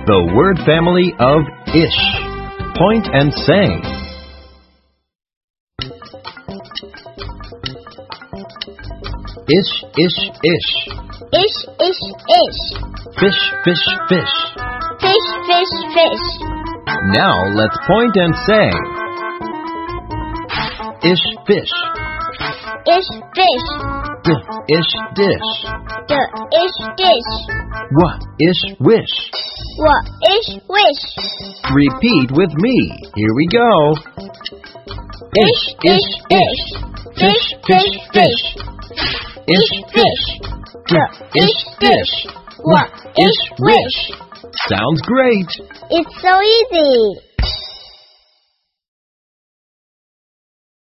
The word family of ish. Point and say. Ish, ish, ish. Ish, ish, ish. Fish, fish, fish. Fish, fish, fish. Now let's point and say. Ish, fish. Ish, fish. Ish, dish. Ish, dish. Ish, wish. Ish, wish. Repeat with me. Here we go. Ish, ish, ish. Fish, fish, fish. Ish, fish. Ish, dish. Ish, wish. Sounds great. It's so easy.